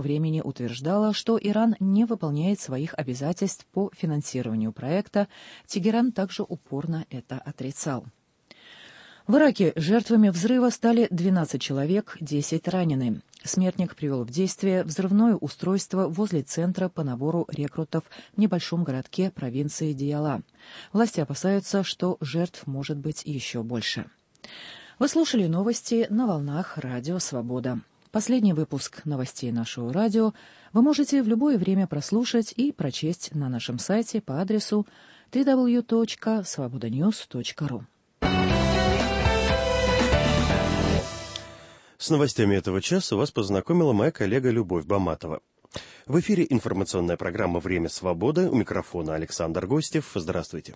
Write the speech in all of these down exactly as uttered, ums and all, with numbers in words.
времени утверждала, что Иран не выполняет своих обязательств по финансированию проекта, Тегеран также упорно это отрицал. В Ираке жертвами взрыва стали двенадцать человек, десять ранены. Смертник привел в действие взрывное устройство возле центра по набору рекрутов в небольшом городке провинции Дияла. Власти опасаются, что жертв может быть еще больше. Вы слушали новости на волнах Радио Свобода. Последний выпуск новостей нашего радио вы можете в любое время прослушать и прочесть на нашем сайте по адресу дабл ю дабл ю дабл ю точка свобода ньюс точка ру. С новостями этого часа вас познакомила моя коллега Любовь Баматова. В эфире информационная программа «Время свободы». У микрофона Александр Гостев. Здравствуйте.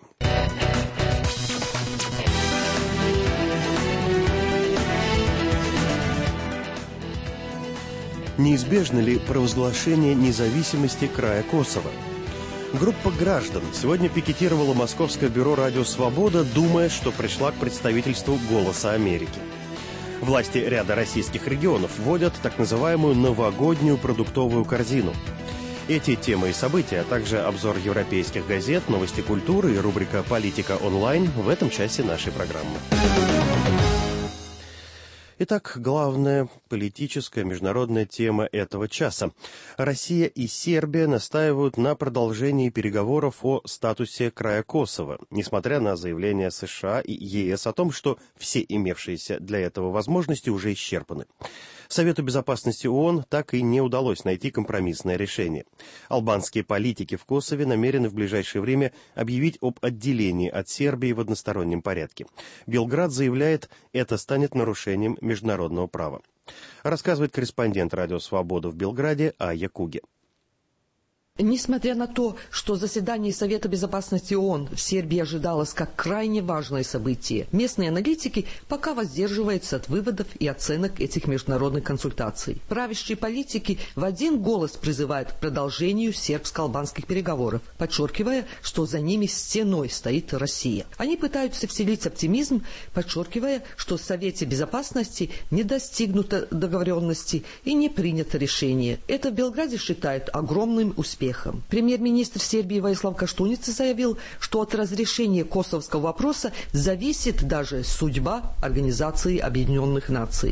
Неизбежно ли провозглашение независимости края Косово? Группа граждан сегодня пикетировала Московское бюро «Радио Свобода», думая, что пришла к представительству «Голоса Америки». Власти ряда российских регионов вводят так называемую новогоднюю продуктовую корзину. Эти темы и события, а также обзор европейских газет, новости культуры и рубрика «Политика онлайн» в этом часе нашей программы. Итак, главная политическая международная тема этого часа. Россия и Сербия настаивают на продолжении переговоров о статусе края Косово, несмотря на заявления США и ЕС о том, что все имевшиеся для этого возможности уже исчерпаны. Совету безопасности ООН так и не удалось найти компромиссное решение. Албанские политики в Косове намерены в ближайшее время объявить об отделении от Сербии в одностороннем порядке. Белград заявляет, это станет нарушением международного права. Рассказывает корреспондент «Радио Свобода» в Белграде Айя Куге. Несмотря на то, что заседание Совета безопасности ООН в Сербии ожидалось как крайне важное событие, местные аналитики пока воздерживаются от выводов и оценок этих международных консультаций. Правящие политики в один голос призывают к продолжению сербско-албанских переговоров, подчеркивая, что за ними стеной стоит Россия. Они пытаются вселить оптимизм, подчеркивая, что в Совете безопасности не достигнуто договоренности и не принято решение. Это в Белграде считают огромным успехом. Премьер-министр Сербии Воислав Каштуница заявил, что от разрешения косовского вопроса зависит даже судьба Организации Объединенных Наций.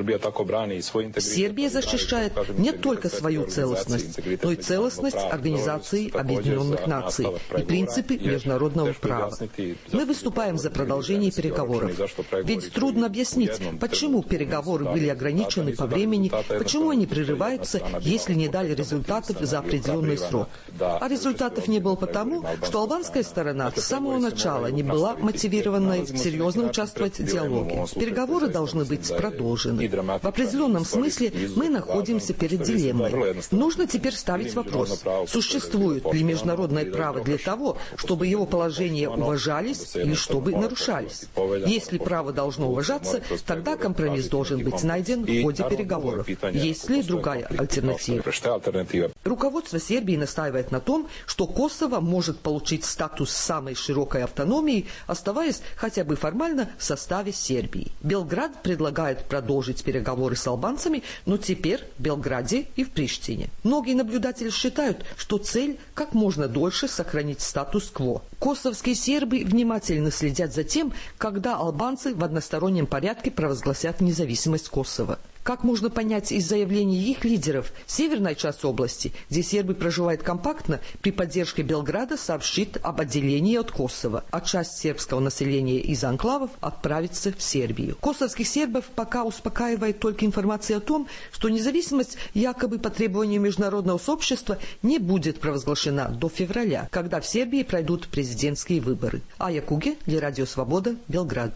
Сербия защищает не только свою целостность, но и целостность Организации Объединенных Наций и принципы международного права. Мы выступаем за продолжение переговоров. Ведь трудно объяснить, почему переговоры были ограничены по времени, почему они прерываются, если не дали результатов за определенный срок. А результатов не было потому, что албанская сторона с самого начала не была мотивирована серьезно участвовать в диалоге. Переговоры должны быть продолжены. В определенном смысле мы находимся перед дилеммой. Нужно теперь ставить вопрос, существует ли международное право для того, чтобы его положения уважались или чтобы нарушались. Если право должно уважаться, тогда компромисс должен быть найден в ходе переговоров. Есть ли другая альтернатива? Руководство Сербии настаивает на том, что Косово может получить статус самой широкой автономии, оставаясь хотя бы формально в составе Сербии. Белград предлагает продолжить переговоры с албанцами, но теперь в Белграде и в Приштине. Многие наблюдатели считают, что цель как можно дольше сохранить статус-кво. Косовские сербы внимательно следят за тем, когда албанцы в одностороннем порядке провозгласят независимость Косово. Как можно понять из заявлений их лидеров, северная часть области, где сербы проживают компактно, при поддержке Белграда сообщит об отделении от Косово, а часть сербского населения из анклавов отправится в Сербию. Косовских сербов пока успокаивает только информация о том, что независимость якобы по требованию международного сообщества не будет провозглашена до февраля, когда в Сербии пройдут президентские выборы. Айя Куге для Радио Свобода, Белград.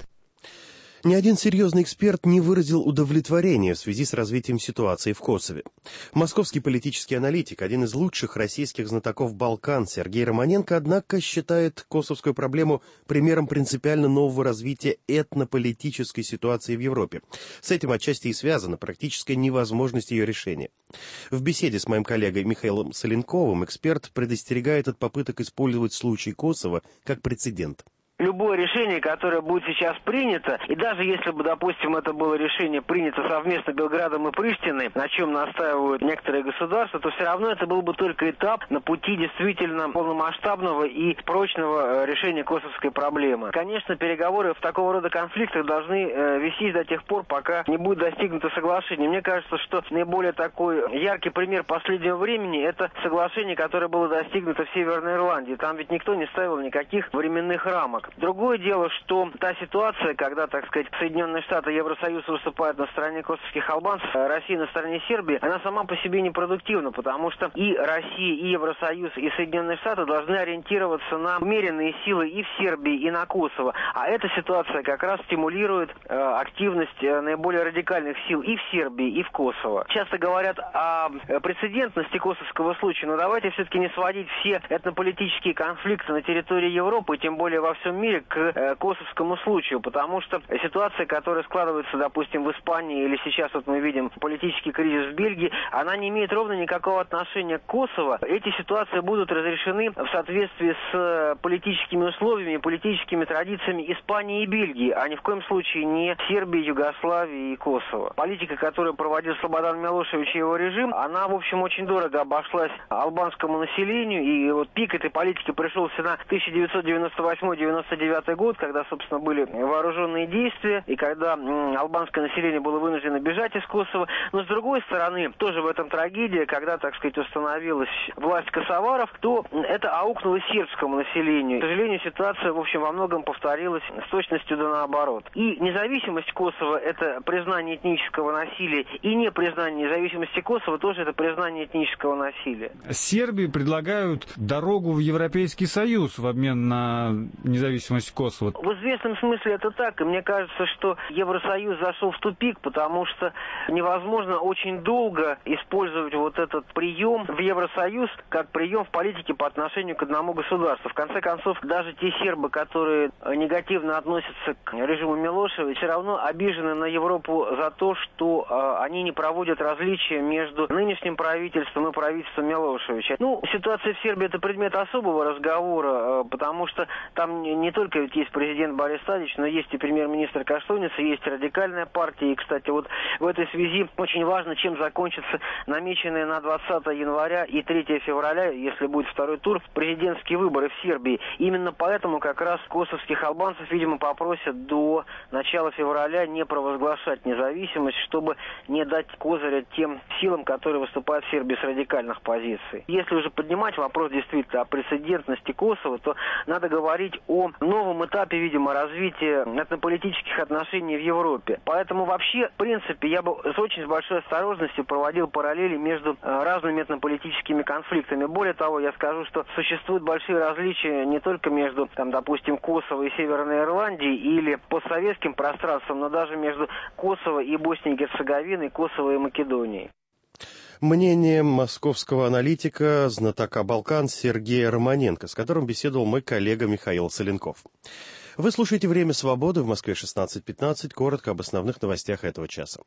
Ни один серьезный эксперт не выразил удовлетворения в связи с развитием ситуации в Косове. Московский политический аналитик, один из лучших российских знатоков Балкан, Сергей Романенко, однако, считает косовскую проблему примером принципиально нового развития этнополитической ситуации в Европе. С этим отчасти и связана практическая невозможность ее решения. В беседе с моим коллегой Михаилом Соленковым эксперт предостерегает от попыток использовать случай Косово как прецедент. любое решение, которое будет сейчас принято, и даже если бы, допустим, это было решение принято совместно Белградом и Приштиной, на чем настаивают некоторые государства, то все равно это был бы только этап на пути действительно полномасштабного и прочного решения косовской проблемы. Конечно, переговоры в такого рода конфликтах должны э, вестись до тех пор, пока не будет достигнуто соглашение. Мне кажется, что наиболее такой яркий пример последнего времени — это соглашение, которое было достигнуто в Северной Ирландии. Там ведь никто не ставил никаких временных рамок. Другое дело, что та ситуация, когда, так сказать, Соединенные Штаты и Евросоюз выступают на стороне косовских албанцев, а Россия на стороне Сербии, она сама по себе непродуктивна, потому что и Россия, и Евросоюз, и Соединенные Штаты должны ориентироваться на умеренные силы и в Сербии, и на Косово. А эта ситуация как раз стимулирует э, активность э, наиболее радикальных сил и в Сербии, и в Косово. Часто говорят о прецедентности косовского случая, но давайте все-таки не сводить все этнополитические конфликты на территории Европы, и тем более во всем мире, к э, косовскому случаю, потому что ситуация, которая складывается, допустим, в Испании, или сейчас вот мы видим политический кризис в Бельгии, она не имеет ровно никакого отношения к Косово. Эти ситуации будут разрешены в соответствии с политическими условиями, политическими традициями Испании и Бельгии, а ни в коем случае не Сербии, Югославии и Косово. Политика, которую проводил Слободан Милошевич и его режим, она, в общем, очень дорого обошлась албанскому населению, и вот пик этой политики пришелся на тысяча девятьсот девяносто восьмой — девяносто девятый год, когда, собственно, были вооруженные действия, и когда м, албанское население было вынуждено бежать из Косово. Но, с другой стороны, тоже в этом трагедия, когда, так сказать, установилась власть косоваров, то это аукнуло сербскому населению. К сожалению, ситуация, в общем, во многом повторилась с точностью да наоборот. И независимость Косово — это признание этнического насилия, и непризнание независимости Косово тоже это признание этнического насилия. Сербии предлагают дорогу в Европейский Союз в обмен на независимость Косово. В известном смысле это так, и мне кажется, что Евросоюз зашел в тупик, потому что невозможно очень долго использовать вот этот прием в Евросоюз как прием в политике по отношению к одному государству. В конце концов, даже те сербы, которые негативно относятся к режиму Милошевича, все равно обижены на Европу за то, что э, они не проводят различия между нынешним правительством и правительством Милошевича. Ну, ситуация в Сербии — это предмет особого разговора, э, потому что там не, не только ведь есть президент Борис Тадич, но есть и премьер-министр Каштуница, есть радикальная партия. И, кстати, вот в этой связи очень важно, чем закончатся намеченные на двадцатое января и третьего февраля, если будет второй тур, президентские выборы в Сербии. Именно поэтому как раз косовских албанцев, видимо, попросят до начала февраля не провозглашать независимость, чтобы не дать козыря тем силам, которые выступают в Сербии с радикальных позиций. Если уже поднимать вопрос действительно о прецедентности Косово, то надо говорить о новом этапе, видимо, развития этнополитических отношений в Европе. Поэтому вообще, в принципе, я бы с очень большой осторожностью проводил параллели между разными этнополитическими конфликтами. Более того, я скажу, что существуют большие различия не только между, там, допустим, Косово и Северной Ирландией или постсоветским пространством, но даже между Косово и Боснией и Герцеговиной, Косово и Македонией. Мнение московского аналитика, знатока Балкан Сергея Романенко, с которым беседовал мой коллега Михаил Соленков. Вы слушаете «Время свободы» в Москве шестнадцать пятнадцать. Коротко об основных новостях этого часа.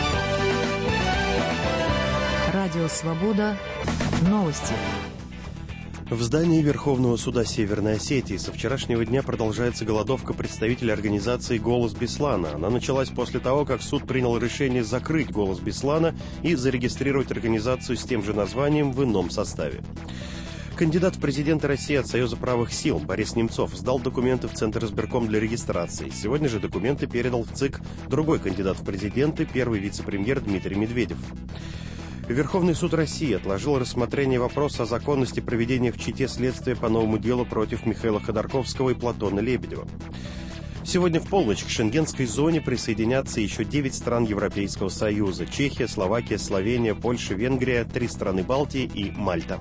Радио «Свобода». Новости. В здании Верховного суда Северной Осетии со вчерашнего дня продолжается голодовка представителей организации «Голос Беслана». Она началась после того, как суд принял решение закрыть «Голос Беслана» и зарегистрировать организацию с тем же названием в ином составе. Кандидат в президенты России от Союза правых сил Борис Немцов сдал документы в Центр избирком для регистрации. Сегодня же документы передал в ЦИК другой кандидат в президенты, первый вице-премьер Дмитрий Медведев. Верховный суд России отложил рассмотрение вопроса о законности проведения в Чите следствия по новому делу против Михаила Ходорковского и Платона Лебедева. Сегодня в полночь к Шенгенской зоне присоединятся еще девять стран Европейского Союза: Чехия, Словакия, Словения, Польша, Венгрия, три страны Балтии и Мальта.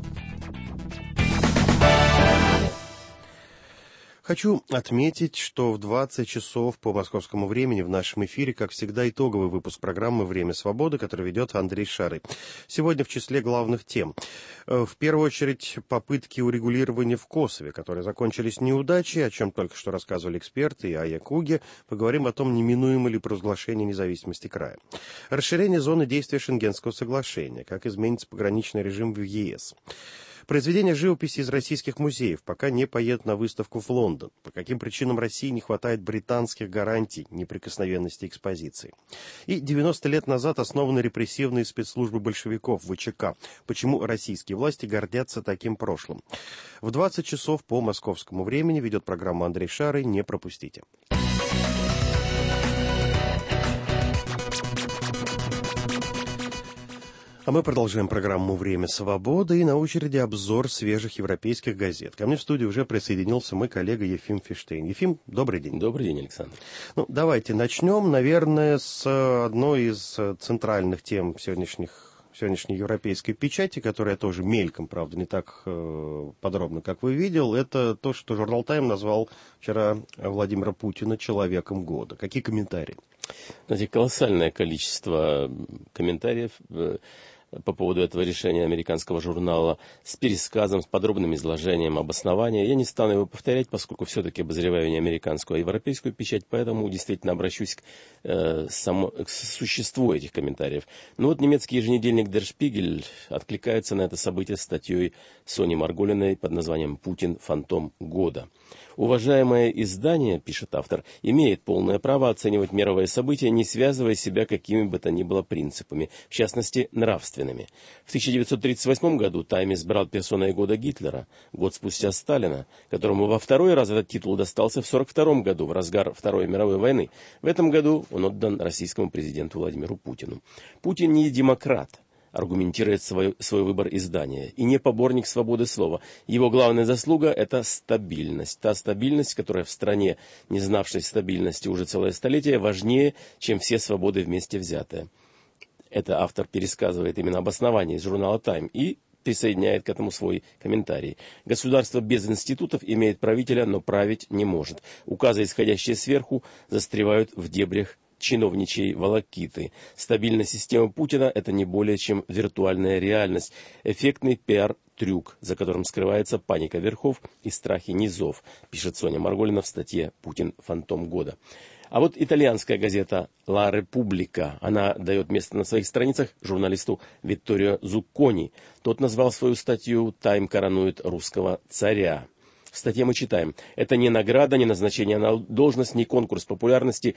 Хочу отметить, что в двадцать часов по московскому времени в нашем эфире, как всегда, итоговый выпуск программы «Время свободы», который ведет Андрей Шары. Сегодня в числе главных тем. В первую очередь, попытки урегулирования в Косове, которые закончились неудачей, о чем только что рассказывали эксперты, и о Якуге. Поговорим о том, неминуемо ли провозглашение независимости края. Расширение зоны действия Шенгенского соглашения, как изменится пограничный режим в ЕС. Произведения живописи из российских музеев пока не поедут на выставку в Лондон. По каким причинам России не хватает британских гарантий неприкосновенности экспозиции? И девяносто лет назад основаны репрессивные спецслужбы большевиков ВЧК. Почему российские власти гордятся таким прошлым? В двадцать часов по московскому времени ведет программу Андрей Шарый. Не пропустите. А мы продолжаем программу «Время свободы», и на очереди обзор свежих европейских газет. Ко мне в студию уже присоединился мой коллега Ефим Фиштейн. Ефим, добрый день. Добрый день, Александр. Ну, давайте начнем, наверное, с одной из центральных тем сегодняшних, сегодняшней европейской печати, которая тоже мельком, правда, не так э, подробно, как вы видел. Это то, что журнал «Тайм» назвал вчера Владимира Путина «человеком года». Какие комментарии? Знаете, колоссальное количество комментариев по поводу этого решения американского журнала с пересказом, с подробным изложением обоснования. Я не стану его повторять, поскольку все-таки обозреваю не американскую, а европейскую печать, поэтому действительно обращусь к, э, само, к существу этих комментариев. Но вот немецкий еженедельник Der Spiegel откликается на это событие статьей Сони Марголиной под названием «Путин. Фантом года». Уважаемое издание, пишет автор, имеет полное право оценивать мировые события, не связывая себя какими бы то ни было принципами, в частности, нравственными. В тысяча девятьсот тридцать восьмом году «Тайм» избрал персоной года Гитлера, год спустя Сталина, которому во второй раз этот титул достался в сорок втором году, в разгар Второй мировой войны. В этом году он отдан российскому президенту Владимиру Путину. Путин не демократ, аргументирует свой, свой выбор издания, и не поборник свободы слова. Его главная заслуга – это стабильность. Та стабильность, которая в стране, не знавшей стабильности уже целое столетие, важнее, чем все свободы вместе взятые. Это автор пересказывает именно обоснование из журнала «Тайм» и присоединяет к этому свой комментарий. Государство без институтов имеет правителя, но править не может. Указы, исходящие сверху, застревают в дебрях чиновничьей волокиты. Стабильная система Путина – это не более чем виртуальная реальность, эффектный пиар-трюк, за которым скрывается паника верхов и страхи низов, пишет Соня Марголина в статье «Путин. Фантом года». А вот итальянская газета «Ла Република», она дает место на своих страницах журналисту Витторио Зуккони. Тот назвал свою статью «Тайм коронует русского царя». В статье мы читаем: «Это не награда, не назначение на должность, не конкурс популярности».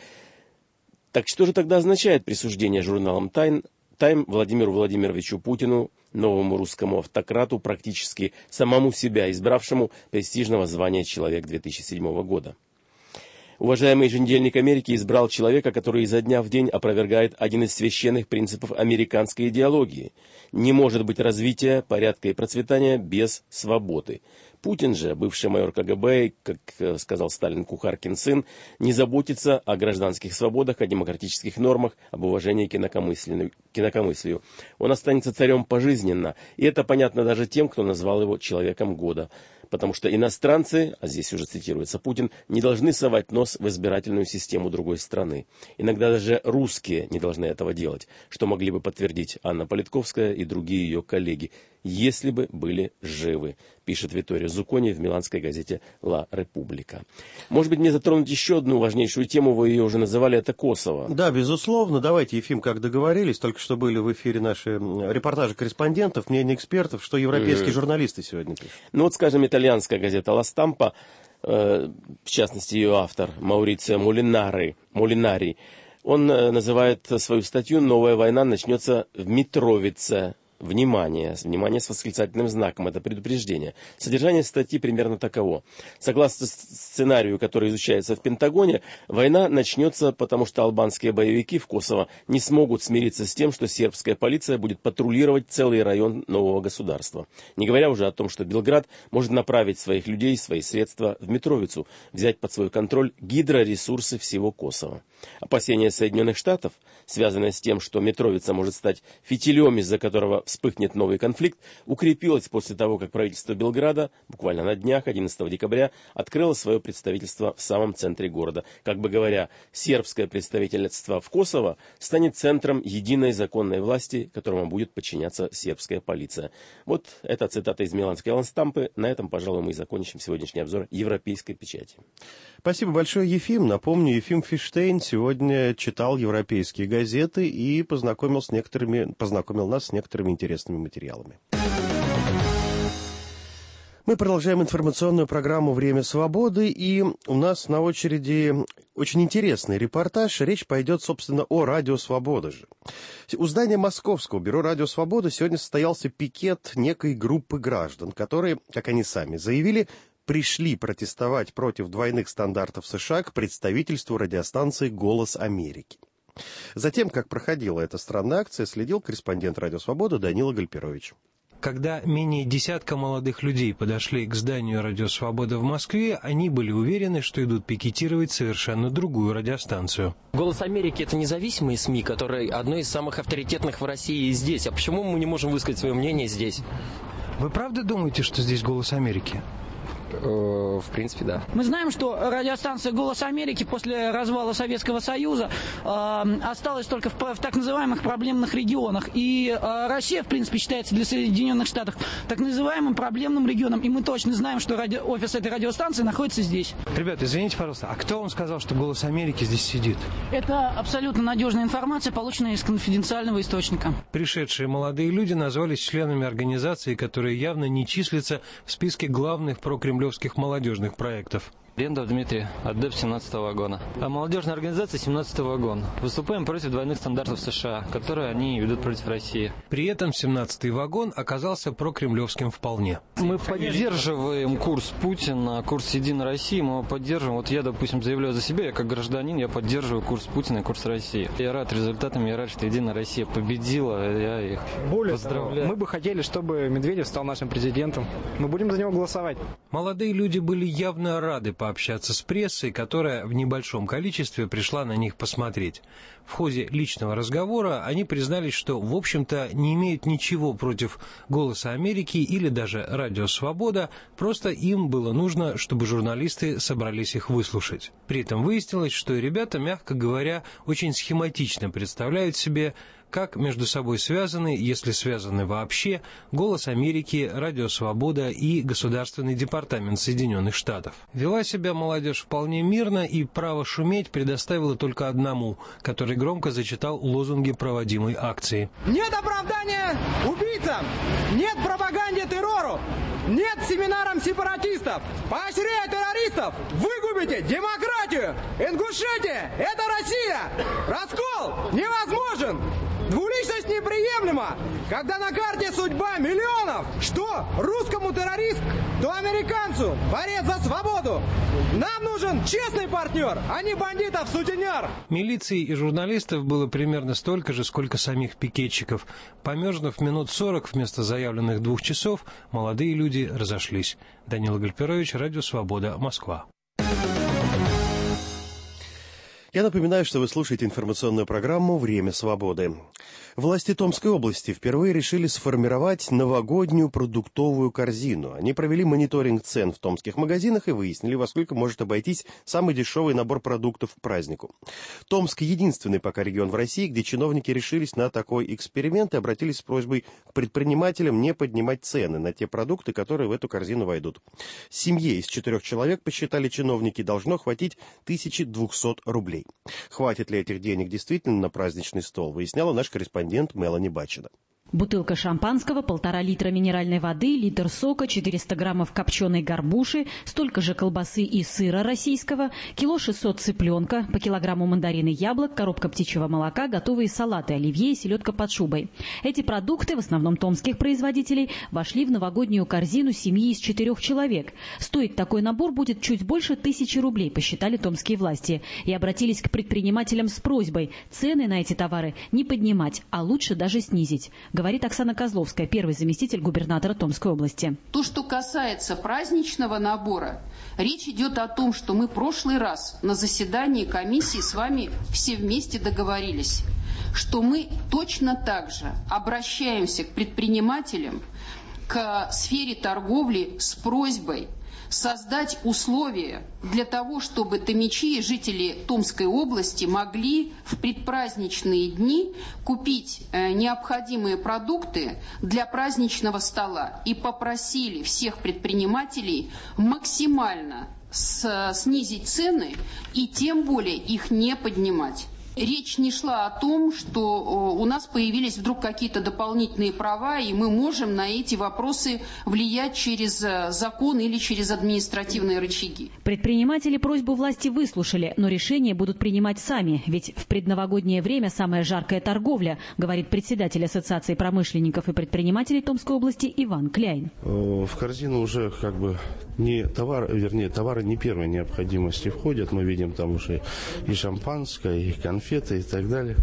Так что же тогда означает присуждение журналам «Тайм» Тайм Владимиру Владимировичу Путину, новому русскому автократу, практически самому себя избравшему престижного звания «Человек» две тысячи седьмого года? Уважаемый еженедельник Америки избрал человека, который изо дня в день опровергает один из священных принципов американской идеологии. Не может быть развития, порядка и процветания без свободы. Путин же, бывший майор КГБ, как сказал Сталин, Кухаркин сын, не заботится о гражданских свободах, о демократических нормах, об уважении к инакомыслию. Он останется царем пожизненно, и это понятно даже тем, кто назвал его «человеком года». Потому что иностранцы, а здесь уже цитируется Путин, не должны совать нос в избирательную систему другой страны. Иногда даже русские не должны этого делать, что могли бы подтвердить Анна Политковская и другие ее коллеги, если бы были живы, пишет Витторио Зуккони в миланской газете «Ла Република». Может быть, мне затронуть еще одну важнейшую тему, вы ее уже называли, это Косово. Да, безусловно. Давайте, Ефим, как договорились, только что были в эфире наши репортажи корреспондентов, мнения экспертов, что европейские mm-hmm. журналисты сегодня пишут. Ну вот, скажем, итальянская газета «Ла Стампа», э, в частности, ее автор Маурицио Молинари, Молинари, он э, называет свою статью «Новая война начнется в Митровице». Внимание, внимание с восклицательным знаком, это предупреждение. Содержание статьи примерно таково. Согласно сценарию, который изучается в Пентагоне, война начнется, потому что албанские боевики в Косово не смогут смириться с тем, что сербская полиция будет патрулировать целый район нового государства. Не говоря уже о том, что Белград может направить своих людей, свои средства в Митровицу, взять под свой контроль гидроресурсы всего Косово. Опасения Соединенных Штатов, связанные с тем, что Митровица может стать фитилем, из-за которого вспыхнет новый конфликт, укрепилась после того, как правительство Белграда буквально на днях, одиннадцатого декабря, открыло свое представительство в самом центре города. Как бы говоря, сербское представительство в Косово станет центром единой законной власти, которому будет подчиняться сербская полиция. Вот эта цитата из миланской Ла Стампы. На этом, пожалуй, мы и закончим сегодняшний обзор европейской печати. Спасибо большое, Ефим. Напомню, Ефим Фиштейн сегодня читал европейские газеты и познакомил, с некоторыми, познакомил нас с некоторыми интересными материалами. Мы продолжаем информационную программу «Время свободы», и у нас на очереди очень интересный репортаж. Речь пойдет, собственно, о «Радио Свобода» же. У здания Московского бюро «Радио Свобода» сегодня состоялся пикет некой группы граждан, которые, как они сами заявили, пришли протестовать против двойных стандартов США к представительству радиостанции «Голос Америки». Затем, как проходила эта странная акция, следил корреспондент «Радио Свобода» Данила Гальперович. Когда менее десятка молодых людей подошли к зданию «Радио Свобода» в Москве, они были уверены, что идут пикетировать совершенно другую радиостанцию. «Голос Америки» — это независимые СМИ, которые одно из самых авторитетных в России и здесь. А почему мы не можем высказать свое мнение здесь? Вы правда думаете, что здесь «Голос Америки»? В принципе, да. Мы знаем, что радиостанция «Голос Америки» после развала Советского Союза э, осталась только в, в так называемых проблемных регионах. И э, Россия, в принципе, считается для Соединенных Штатов так называемым проблемным регионом. И мы точно знаем, что ради... офис этой радиостанции находится здесь. Ребята, извините, пожалуйста, а кто вам сказал, что «Голос Америки» здесь сидит? Это абсолютно надежная информация, полученная из конфиденциального источника. Пришедшие молодые люди назвались членами организации, которая явно не числится в списке главных прокремлевских молодежных проектов. Лендов Дмитрий, адепт семнадцатого вагона. А молодежная организация семнадцатого вагона. Выступаем против двойных стандартов США, которые они ведут против России. При этом семнадцатый вагон оказался прокремлевским вполне. Мы поддерживаем курс Путина, курс «Единой России», мы его поддерживаем. Вот я, допустим, заявляю за себя, я как гражданин, я поддерживаю курс Путина и курс России. Я рад результатам, я рад, что «Единая Россия» победила, я их Более поздравляю. Того, мы бы хотели, чтобы Медведев стал нашим президентом. Мы будем за него голосовать. Молодые люди были явно рады пообщаться с прессой, которая в небольшом количестве пришла на них посмотреть. В ходе личного разговора они признались, что, в общем-то, не имеют ничего против «Голоса Америки» или даже «Радио Свобода», просто им было нужно, чтобы журналисты собрались их выслушать. При этом выяснилось, что ребята, мягко говоря, очень схематично представляют себе, как между собой связаны, если связаны вообще, «Голос Америки», «Радио Свобода» и Государственный департамент Соединенных Штатов. Вела себя молодежь вполне мирно, и право шуметь предоставила только одному, который громко зачитал лозунги проводимой акции. Нет оправдания убийцам! Нет пропаганде террору! Нет семинарам сепаратистов! Поощряя террористов! Выгубите демократию! Ингушетия! Это Россия! Раскол невозможен! Двуличность неприемлема! Когда на карте судьба миллионов! Что русскому террорист, то американцу борец за свободу! Нам нужен честный партнер, а не бандитов-сутенер! Милиции и журналистов было примерно столько же, сколько самих пикетчиков. Померзнув минут сорок вместо заявленных двух часов, молодые люди разошлись. Данила Гальперович, Радио Свобода, Москва. Я напоминаю, что вы слушаете информационную программу «Время свободы». Власти Томской области впервые решили сформировать новогоднюю продуктовую корзину. Они провели мониторинг цен в томских магазинах и выяснили, во сколько может обойтись самый дешевый набор продуктов к празднику. Томск — единственный пока регион в России, где чиновники решились на такой эксперимент и обратились с просьбой к предпринимателям не поднимать цены на те продукты, которые в эту корзину войдут. Семье из четырех человек, посчитали чиновники, должно хватить тысяча двести рублей. Хватит ли этих денег действительно на праздничный стол, выясняла наш корреспондент Мелани Бачина. Бутылка шампанского, полтора литра минеральной воды, литр сока, четыреста граммов копченой горбуши, столько же колбасы и сыра российского, кило шестьсот цыпленка, по килограмму мандарин и яблок, коробка птичьего молока, готовые салаты, оливье и селедка под шубой. Эти продукты, в основном томских производителей, вошли в новогоднюю корзину семьи из четырех человек. Стоить такой набор будет чуть больше тысячи рублей, посчитали томские власти, и обратились к предпринимателям с просьбой цены на эти товары не поднимать, а лучше даже снизить, говорит Оксана Козловская, первый заместитель губернатора Томской области. То, что касается праздничного набора, речь идет о том, что мы в прошлый раз на заседании комиссии с вами все вместе договорились, что мы точно так же обращаемся к предпринимателям, к сфере торговли с просьбой создать условия для того, чтобы томичи и жители Томской области могли в предпраздничные дни купить необходимые продукты для праздничного стола. И попросили всех предпринимателей максимально снизить цены и тем более их не поднимать. Речь не шла о том, что у нас появились вдруг какие-то дополнительные права, и мы можем на эти вопросы влиять через закон или через административные рычаги. Предприниматели просьбу власти выслушали, но решения будут принимать сами, ведь в предновогоднее время самая жаркая торговля, говорит председатель Ассоциации промышленников и предпринимателей Томской области Иван Кляйн. В корзину уже как бы не товар, вернее, товары не первой необходимости входят. Мы видим там уже и шампанское, и конфеты, и так далее.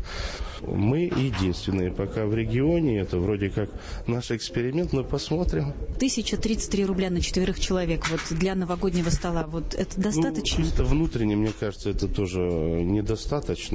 Мы единственные пока в регионе. Это вроде как наш эксперимент, но посмотрим. тысяча тридцать три рубля на четверых человек вот для новогоднего стола. Вот это достаточно? Ну, внутренне, мне кажется, это тоже недостаточно.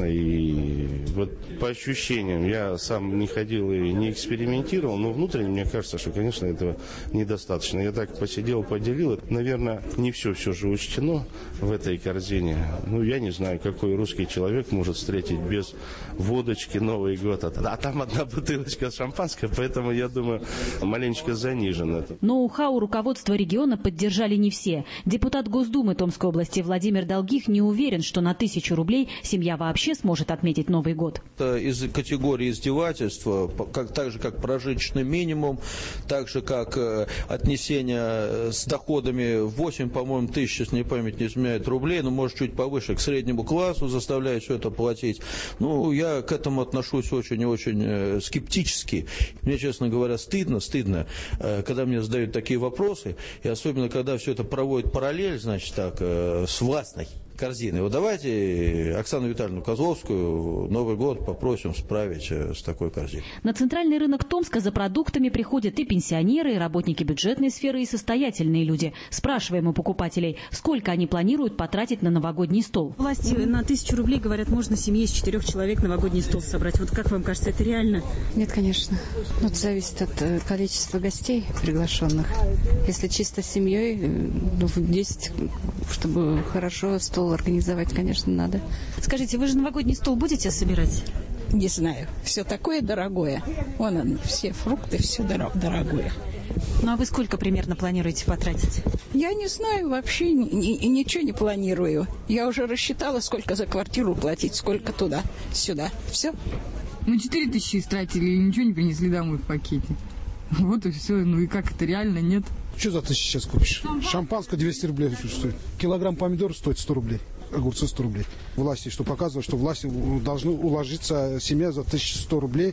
И вот по ощущениям, я сам не ходил и не экспериментировал, но внутренне, мне кажется, что, конечно, этого недостаточно. Я так посидел, поделил. Наверное, не все все же учтено в этой корзине. Ну, я не знаю, какой русский человек может встретить без водочки Новый год. А там одна бутылочка шампанского, поэтому, я думаю, маленечко занижено. Ноу-хау руководства региона поддержали не все. Депутат Госдумы Томской области Владимир Долгих не уверен, что на тысячу рублей семья вообще сможет отметить Новый год. Это из категории издевательства, как, так же, как прожиточный минимум, так же, как э, отнесение с доходами восемь, по-моему, тысяч, если не память не изменяет, рублей, но, может, чуть повыше, к среднему классу заставляет все это платить. Ну, я к этому отношусь очень и очень скептически. Мне, честно говоря, стыдно, стыдно, когда мне задают такие вопросы, и особенно, когда все это проводит параллель, значит, так, с властной корзины. Вот давайте Оксану Витальевну Козловскую Новый год попросим справить с такой корзиной. На центральный рынок Томска за продуктами приходят и пенсионеры, и работники бюджетной сферы, и состоятельные люди. Спрашиваем у покупателей, сколько они планируют потратить на новогодний стол. Власти на тысячу рублей, говорят, можно семье из четырех человек новогодний стол собрать. Вот как вам кажется, это реально? Нет, конечно. Это зависит от количества гостей приглашенных. Если чисто с семьей, ну, в десять, чтобы хорошо стол организовать, конечно, надо. Скажите, вы же новогодний стол будете собирать? Не знаю. Все такое дорогое. Вон он, все фрукты, все дорогое. Ну, а вы сколько примерно планируете потратить? Я не знаю, вообще ни, ни, ничего не планирую. Я уже рассчитала, сколько за квартиру платить, сколько туда, сюда. Все. Ну, четыре тысячи истратили и ничего не принесли домой в пакете. Вот и все. Ну и как это реально, нет? Что за тысячу сейчас купишь? Шампанское двести рублей стоит. Килограмм помидор стоит сто рублей. Огурцы сто рублей. Власти, что показывают, что власти должны уложиться семья за тысячу сто рублей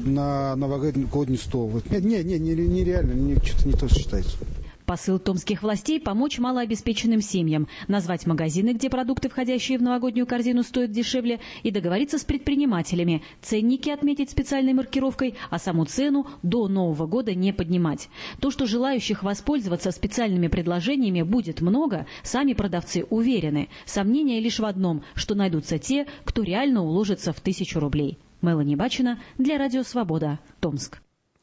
на новогодний стол. Нет, не, не, не, нереально, не, что-то не то считается. Посыл томских властей – помочь малообеспеченным семьям, назвать магазины, где продукты, входящие в новогоднюю корзину, стоят дешевле, и договориться с предпринимателями, ценники отметить специальной маркировкой, а саму цену до Нового года не поднимать. То, что желающих воспользоваться специальными предложениями будет много, сами продавцы уверены. Сомнения лишь в одном, что найдутся те, кто реально уложится в тысячу рублей. Мелани Бачина для Радио Свобода, Томск.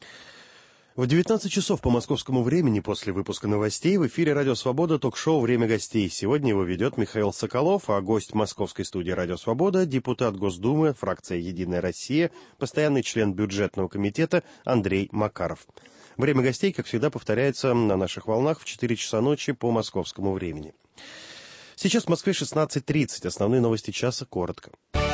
В девятнадцать часов по московскому времени после выпуска новостей в эфире «Радио Свобода» ток-шоу «Время гостей». Сегодня его ведет Михаил Соколов, а гость московской студии «Радио Свобода» — депутат Госдумы, фракция «Единая Россия», постоянный член бюджетного комитета Андрей Макаров. «Время гостей», как всегда, повторяется на наших волнах в четыре часа ночи по московскому времени. Сейчас в Москве шестнадцать тридцать. Основные новости часа коротко.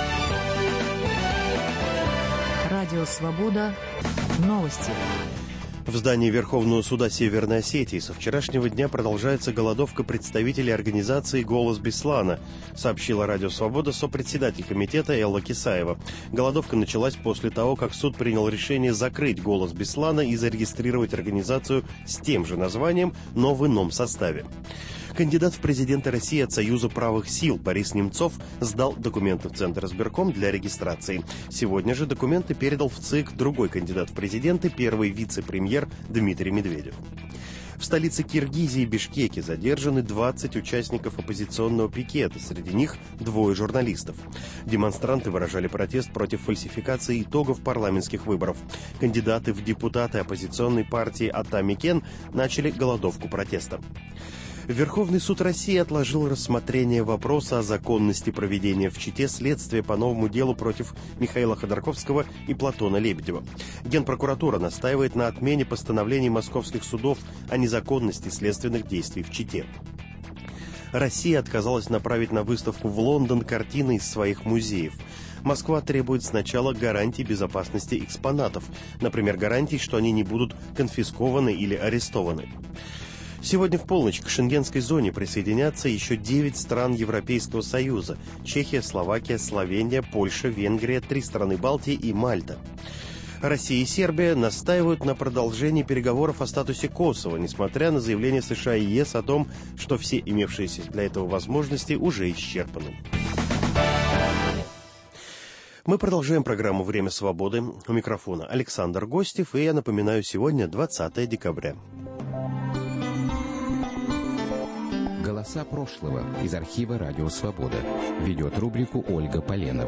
«Радио Свобода». Новости. В здании Верховного суда Северной Осетии со вчерашнего дня продолжается голодовка представителей организации «Голос Беслана», сообщила Радио Свобода сопредседатель комитета Элла Кисаева. Голодовка началась после того, как суд принял решение закрыть «Голос Беслана» и зарегистрировать организацию с тем же названием, но в ином составе. Кандидат в президенты России от Союза правых сил Борис Немцов сдал документы в Центр избирком для регистрации. Сегодня же документы передал в ЦИК другой кандидат в президенты, первый вице-премьер Дмитрий Медведев. В столице Киргизии, Бишкеке, задержаны двадцать участников оппозиционного пикета, среди них двое журналистов. Демонстранты выражали протест против фальсификации итогов парламентских выборов. Кандидаты в депутаты оппозиционной партии Атамикен начали голодовку протеста. Верховный суд России отложил рассмотрение вопроса о законности проведения в Чите следствия по новому делу против Михаила Ходорковского и Платона Лебедева. Генпрокуратура настаивает на отмене постановлений московских судов о незаконности следственных действий в Чите. Россия отказалась направить на выставку в Лондон картины из своих музеев. Москва требует сначала гарантий безопасности экспонатов, например, гарантий, что они не будут конфискованы или арестованы. Сегодня в полночь к шенгенской зоне присоединятся еще девять стран Европейского Союза – Чехия, Словакия, Словения, Польша, Венгрия, три страны Балтии и Мальта. Россия и Сербия настаивают на продолжении переговоров о статусе Косово, несмотря на заявление США и ЕС о том, что все имевшиеся для этого возможности уже исчерпаны. Мы продолжаем программу «Время свободы». У микрофона Александр Гостев, и я напоминаю, сегодня двадцатое декабря. «Голоса прошлого» из архива «Радио Свобода». Ведет рубрику Ольга Поленова.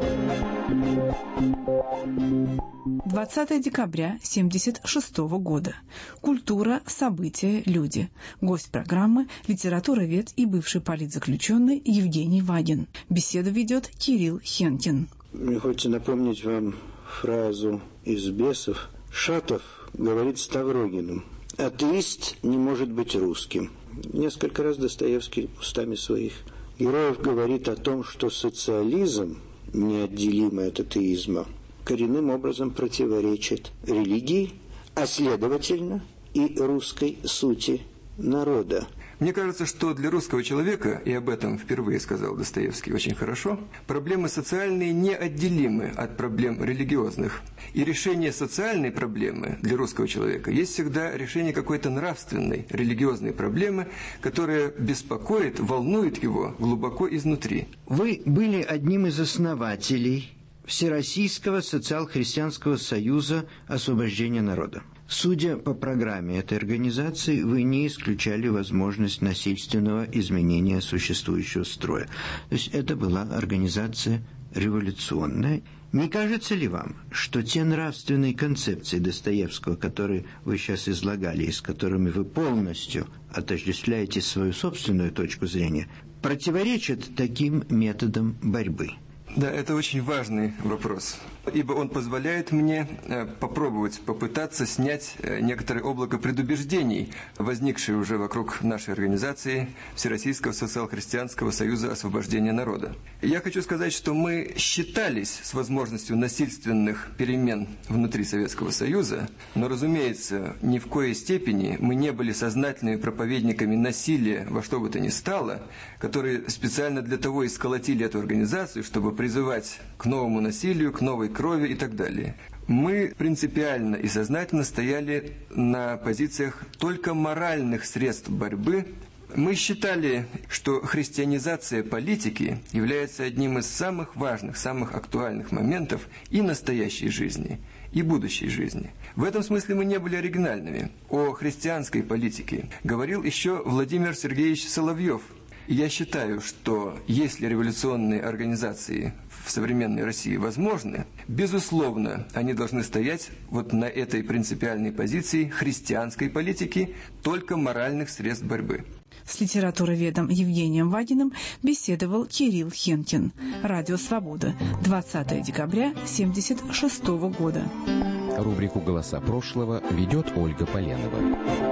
двадцатое декабря семьдесят шестого года. Культура, события, люди. Гость программы – литературовед и бывший политзаключенный Евгений Вагин. Беседу ведет Кирилл Хенкин. Мне хочется напомнить вам фразу из «Бесов». Шатов говорит Ставрогину: «Атеист не может быть русским». Несколько раз Достоевский устами своих героев говорит о том, что социализм, неотделимый от атеизма, коренным образом противоречит религии, а следовательно и русской сути народа. Мне кажется, что для русского человека, и об этом впервые сказал Достоевский очень хорошо, проблемы социальные неотделимы от проблем религиозных. И решение социальной проблемы для русского человека есть всегда решение какой-то нравственной, религиозной проблемы, которая беспокоит, волнует его глубоко изнутри. Вы были одним из основателей Всероссийского социал-христианского союза освобождения народа. Судя по программе этой организации, вы не исключали возможность насильственного изменения существующего строя. То есть это была организация революционная. Не кажется ли вам, что те нравственные концепции Достоевского, которые вы сейчас излагали, и с которыми вы полностью отождествляете свою собственную точку зрения, противоречат таким методам борьбы? Да, это очень важный вопрос, ибо он позволяет мне попробовать, попытаться снять некоторое облако предубеждений, возникшие уже вокруг нашей организации Всероссийского социал-христианского союза освобождения народа. Я хочу сказать, что мы считались с возможностью насильственных перемен внутри Советского Союза, но, разумеется, ни в коей степени мы не были сознательными проповедниками насилия во что бы то ни стало, которые специально для того и сколотили эту организацию, чтобы призывать к новому насилию, к новой крови и так далее. Мы принципиально и сознательно стояли на позициях только моральных средств борьбы. Мы считали, что христианизация политики является одним из самых важных, самых актуальных моментов и настоящей жизни, и будущей жизни. В этом смысле мы не были оригинальными. О христианской политике говорил еще Владимир Сергеевич Соловьев. И я считаю, что если революционные организации в современной России возможны, безусловно, они должны стоять вот на этой принципиальной позиции христианской политики, только моральных средств борьбы. С литературоведом Евгением Вагиным беседовал Кирилл Хенкин. Радио «Свобода», двадцатое декабря семьдесят шестого года. Рубрику «Голоса прошлого» ведет Ольга Поленова.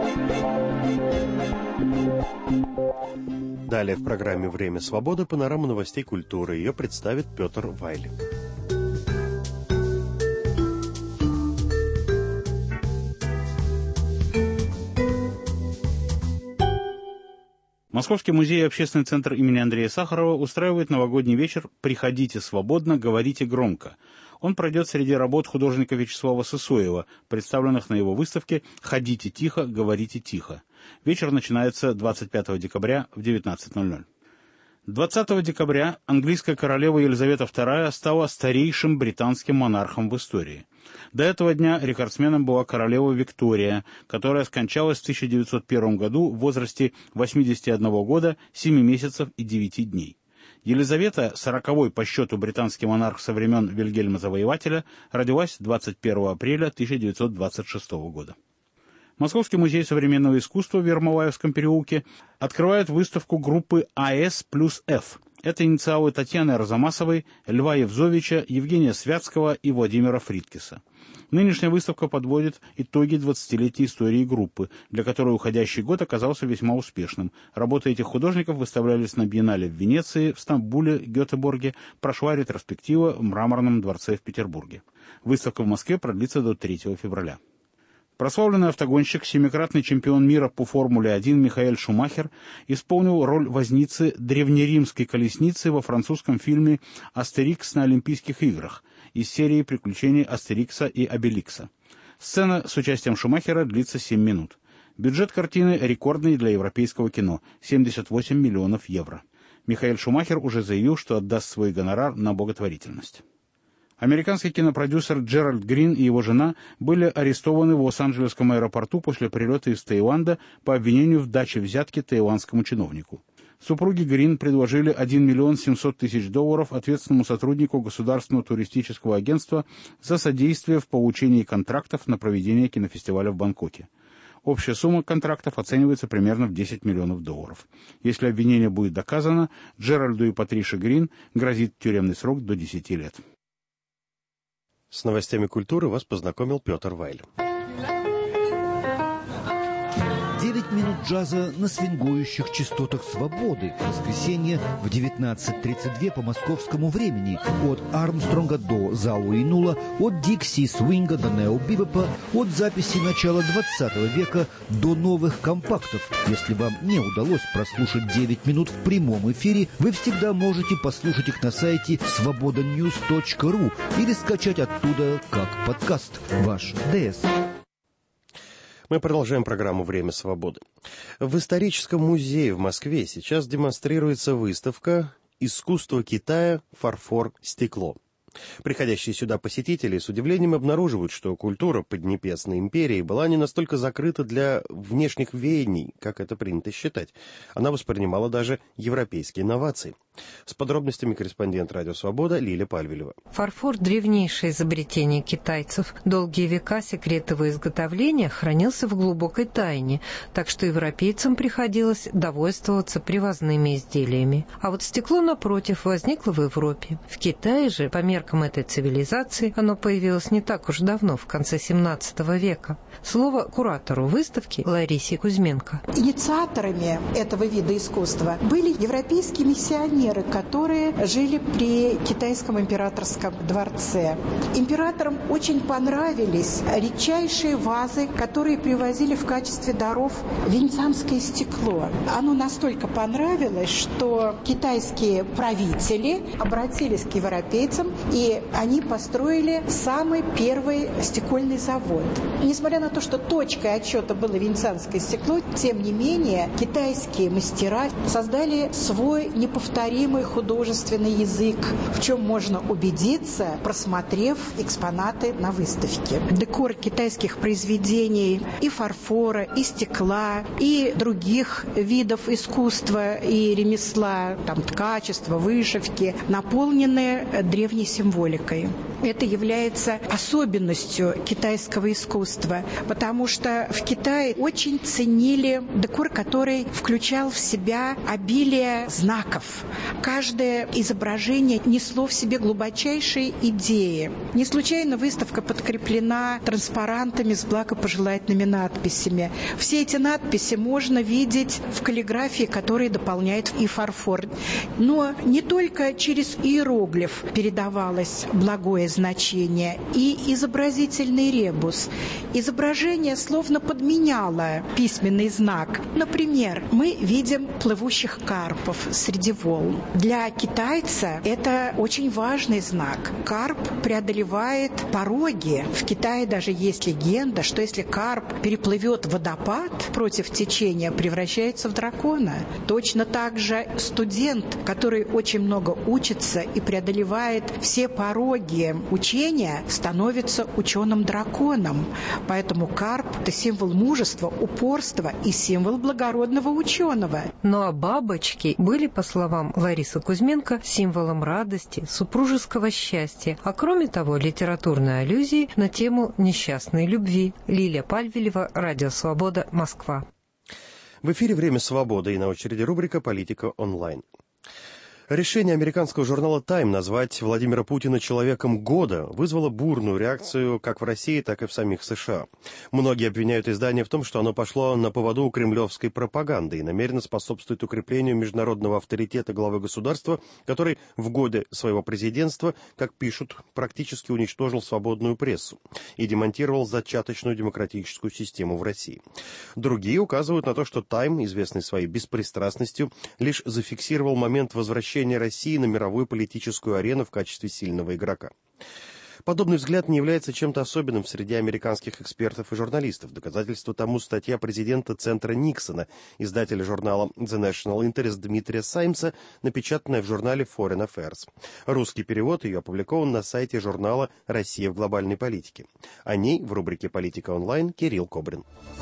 Далее в программе «Время свободы» панорама новостей культуры. Ее представит Петр Вайли. Московский музей и общественный центр имени Андрея Сахарова устраивает новогодний вечер «Приходите свободно, говорите громко». Он пройдет среди работ художника Вячеслава Сысоева, представленных на его выставке «Ходите тихо, говорите тихо». Вечер начинается двадцать пятого декабря в девятнадцать ноль ноль. двадцатого декабря английская королева Елизавета вторая стала старейшим британским монархом в истории. До этого дня рекордсменом была королева Виктория, которая скончалась в тысяча девятьсот первом году в возрасте восьмидесяти одного года, семи месяцев и девяти дней. Елизавета, сороковой по счету британский монарх со времен Вильгельма Завоевателя, родилась двадцать первого апреля тысяча девятьсот двадцать шестого года. Московский музей современного искусства в Ермолаевском переулке открывает выставку группы А С плюс Ф. Это инициалы Татьяны Арзамасовой, Льва Евзовича, Евгения Святского и Владимира Фридкиса. Нынешняя выставка подводит итоги двадцатилетней истории группы, для которой уходящий год оказался весьма успешным. Работы этих художников выставлялись на биеннале в Венеции, в Стамбуле, Гетеборге, прошла ретроспектива в Мраморном дворце в Петербурге. Выставка в Москве продлится до третьего февраля. Прославленный автогонщик, семикратный чемпион мира по Формуле один Михаэль Шумахер исполнил роль возницы древнеримской колесницы во французском фильме «Астерикс на Олимпийских играх» из серии приключений Астерикса и Обеликса. Сцена с участием Шумахера длится семь минут. Бюджет картины рекордный для европейского кино – семьдесят восемь миллионов евро. Михаэль Шумахер уже заявил, что отдаст свой гонорар на благотворительность. Американский кинопродюсер Джеральд Грин и его жена были арестованы в Лос-Анджелесском аэропорту после прилета из Таиланда по обвинению в даче взятки таиландскому чиновнику. Супруги Грин предложили один миллион семьсот тысяч долларов ответственному сотруднику Государственного туристического агентства за содействие в получении контрактов на проведение кинофестиваля в Бангкоке. Общая сумма контрактов оценивается примерно в десять миллионов долларов. Если обвинение будет доказано, Джеральду и Патрише Грин грозит тюремный срок до десяти лет. С новостями культуры вас познакомил Петр Вайль. девять минут джаза на свингующих частотах свободы. Воскресенье в девятнадцать тридцать два по московскому времени. От Армстронга до Зауа и Нула, от Дикси Свинга до нео-бибопа, от записи начала двадцатого века до новых компактов. Если вам не удалось прослушать девять минут в прямом эфире, вы всегда можете послушать их на сайте свобода ньюс точка ру или скачать оттуда как подкаст. Ваш ДС. Мы продолжаем программу «Время свободы». В историческом музее в Москве сейчас демонстрируется выставка «Искусство Китая. Фарфор. Стекло». Приходящие сюда посетители с удивлением обнаруживают, что культура Поднепесной империи была не настолько закрыта для внешних веяний, как это принято считать. Она воспринимала даже европейские инновации. С подробностями корреспондент «Радио Свобода» Лиля Пальвелева. Фарфор – древнейшее изобретение китайцев. Долгие века секрет его изготовления хранился в глубокой тайне, так что европейцам приходилось довольствоваться привозными изделиями. А вот стекло, напротив, возникло в Европе. В Китае же, по меркам этой цивилизации, оно появилось не так уж давно, в конце семнадцатого века. Слово куратору выставки Ларисе Кузьменко. Инициаторами этого вида искусства были европейские миссионеры, которые жили при китайском императорском дворце. Императорам очень понравились редчайшие вазы, которые привозили в качестве даров венецианское стекло. Оно настолько понравилось, что китайские правители обратились к европейцам, и они построили самый первый стекольный завод. Несмотря на то, что точкой отсчета было венецианское стекло, тем не менее китайские мастера создали свой неповторимый художественный язык, в чем можно убедиться, просмотрев экспонаты на выставке. Декор китайских произведений и фарфора, и стекла, и других видов искусства и ремесла, там ткачества, вышивки, наполнены древней символикой. Это является особенностью китайского искусства, потому что в Китае очень ценили декор, который включал в себя обилие знаков. Каждое изображение несло в себе глубочайшие идеи. Не случайно выставка подкреплена транспарантами с благопожелательными надписями. Все эти надписи можно видеть в каллиграфии, которая дополняет и фарфор. Но не только через иероглиф передавалось благое значение и изобразительный ребус. Изображение словно подменяло письменный знак. Например, мы видим плывущих карпов среди волн. Для китайца это очень важный знак. Карп преодолевает пороги. В Китае даже есть легенда, что если карп переплывет водопад против течения, превращается в дракона. Точно так же студент, который очень много учится и преодолевает все пороги учения, становится ученым-драконом. Поэтому карп – это символ мужества, упорства и символ благородного ученого. Ну а бабочки были, по словам Ларисы Кузьменко, символом радости, супружеского счастья, а кроме того, литературной аллюзии на тему несчастной любви. Лилия Пальвелева, Радио Свобода, Москва. В эфире «Время свободы» и на очереди рубрика «Политика онлайн». Решение американского журнала «Тайм» назвать Владимира Путина «человеком года» вызвало бурную реакцию как в России, так и в самих США. Многие обвиняют издание в том, что оно пошло на поводу у кремлевской пропаганды и намеренно способствует укреплению международного авторитета главы государства, который в годы своего президентства, как пишут, практически уничтожил свободную прессу и демонтировал зачаточную демократическую систему в России. Другие указывают на то, что «Тайм», известный своей беспристрастностью, лишь зафиксировал момент возвращения России на мировую политическую арену в качестве сильного игрока. Подобный взгляд не является чем-то особенным среди американских экспертов и журналистов. Доказательство тому статья президента Центра Никсона, издателя журнала The National Interest Дмитрия Саймса, напечатанная в журнале Foreign Affairs. Русский перевод ее опубликован на сайте журнала «Россия в глобальной политике». О ней в рубрике «Политика онлайн» Кирилл Кобрин.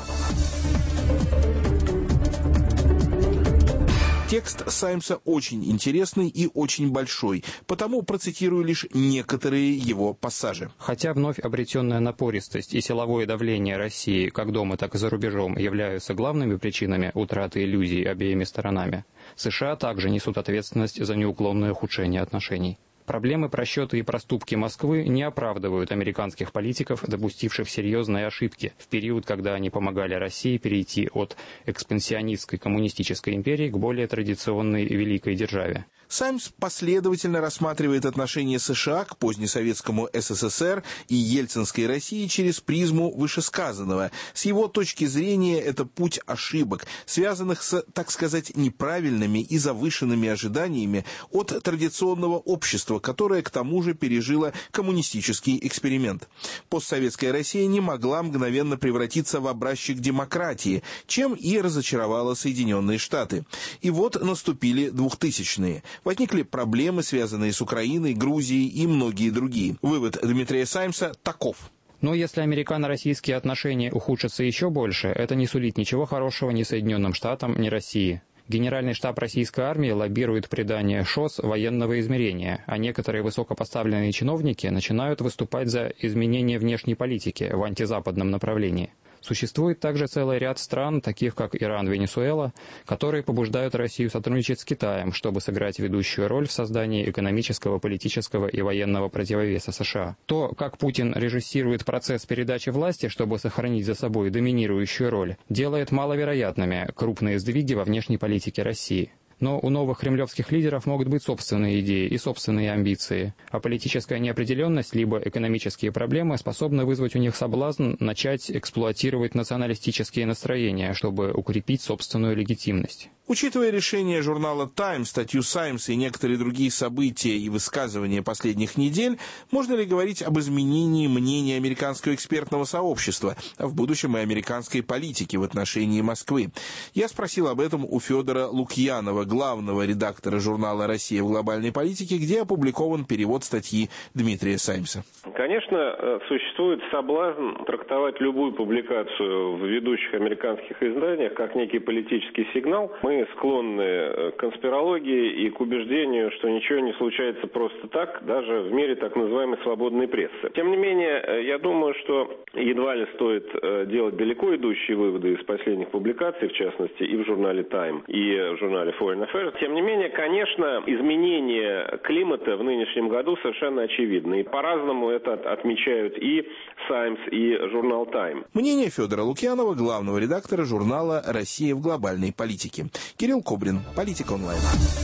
Текст Саймса очень интересный и очень большой, потому процитирую лишь некоторые его пассажи. Хотя вновь обретенная напористость и силовое давление России как дома, так и за рубежом являются главными причинами утраты иллюзий обеими сторонами, США также несут ответственность за неуклонное ухудшение отношений. Проблемы, просчеты и проступки Москвы не оправдывают американских политиков, допустивших серьезные ошибки в период, когда они помогали России перейти от экспансионистской коммунистической империи к более традиционной великой державе. Саймс последовательно рассматривает отношения США к позднесоветскому СССР и ельцинской России через призму вышесказанного. С его точки зрения это путь ошибок, связанных с, так сказать, неправильными и завышенными ожиданиями от традиционного общества, которое к тому же пережило коммунистический эксперимент. Постсоветская Россия не могла мгновенно превратиться в образчик демократии, чем и разочаровала Соединенные Штаты. И вот наступили двухтысячные. Возникли проблемы, связанные с Украиной, Грузией и многие другие. Вывод Дмитрия Саймса таков. Но если американо-российские отношения ухудшатся еще больше, это не сулит ничего хорошего ни Соединенным Штатам, ни России. Генеральный штаб российской армии лоббирует придание ШОС военного измерения, а некоторые высокопоставленные чиновники начинают выступать за изменение внешней политики в антизападном направлении. Существует также целый ряд стран, таких как Иран, Венесуэла, которые побуждают Россию сотрудничать с Китаем, чтобы сыграть ведущую роль в создании экономического, политического и военного противовеса США. То, как Путин режиссирует процесс передачи власти, чтобы сохранить за собой доминирующую роль, делает маловероятными крупные сдвиги во внешней политике России. Но у новых кремлевских лидеров могут быть собственные идеи и собственные амбиции, а политическая неопределенность либо экономические проблемы способны вызвать у них соблазн начать эксплуатировать националистические настроения, чтобы укрепить собственную легитимность. Учитывая решение журнала «Тайм», статью Саймса и некоторые другие события и высказывания последних недель, можно ли говорить об изменении мнения американского экспертного сообщества, а в будущем и американской политики в отношении Москвы? Я спросил об этом у Федора Лукьянова, главного редактора журнала «Россия в глобальной политике», где опубликован перевод статьи Дмитрия Саймса. Конечно, существует соблазн трактовать любую публикацию в ведущих американских изданиях как некий политический сигнал. Мы склонны к конспирологии и к убеждению, что ничего не случается просто так, даже в мире так называемой свободной прессы. Тем не менее, я думаю, что едва ли стоит делать далеко идущие выводы из последних публикаций, в частности, и в журнале «Тайм», и в журнале Foreign Affairs. Тем не менее, конечно, изменение климата в нынешнем году совершенно очевидно. И по-разному это отмечают и Саймс, и журнал «Тайм». Мнение Федора Лукьянова, главного редактора журнала «Россия в глобальной политике». Кирилл Кобрин, Политика онлайн.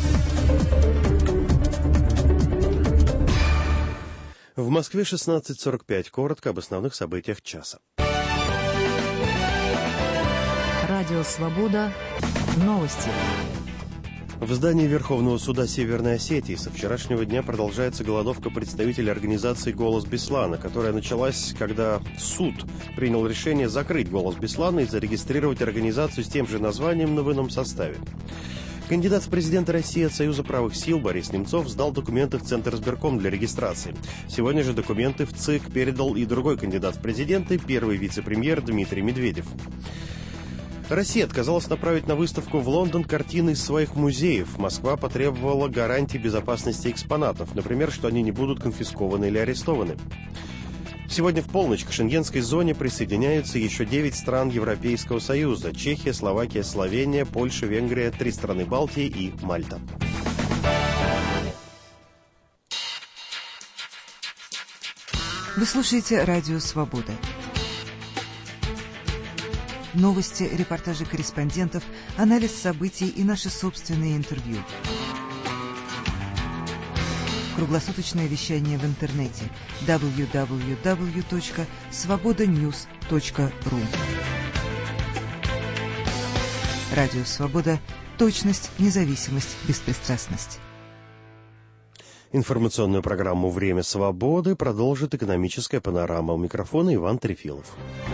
В Москве шестнадцать сорок пять. Коротко об основных событиях часа. Радио «Свобода». Новости. В здании Верховного суда Северной Осетии со вчерашнего дня продолжается голодовка представителей организации «Голос Беслана», которая началась, когда суд принял решение закрыть «Голос Беслана» и зарегистрировать организацию с тем же названием, но в ином составе. Кандидат в президенты России от Союза правых сил Борис Немцов сдал документы в Центр избирком для регистрации. Сегодня же документы в ЦИК передал и другой кандидат в президенты, первый вице-премьер Дмитрий Медведев. Россия отказалась направить на выставку в Лондон картины из своих музеев. Москва потребовала гарантий безопасности экспонатов, например, что они не будут конфискованы или арестованы. Сегодня в полночь к Шенгенской зоне присоединяются еще девять стран Европейского Союза: Чехия, Словакия, Словения, Польша, Венгрия, три страны Балтии и Мальта. Вы слушаете «Радио Свобода». Новости, репортажи корреспондентов, анализ событий и наши собственные интервью. Круглосуточное вещание в интернете дабл ю дабл ю дабл ю точка свобода ньюс точка ру. Радио «Свобода». Точность, независимость, беспристрастность. Информационную программу «Время свободы» продолжит экономическая панорама. У микрофона Иван Трефилов.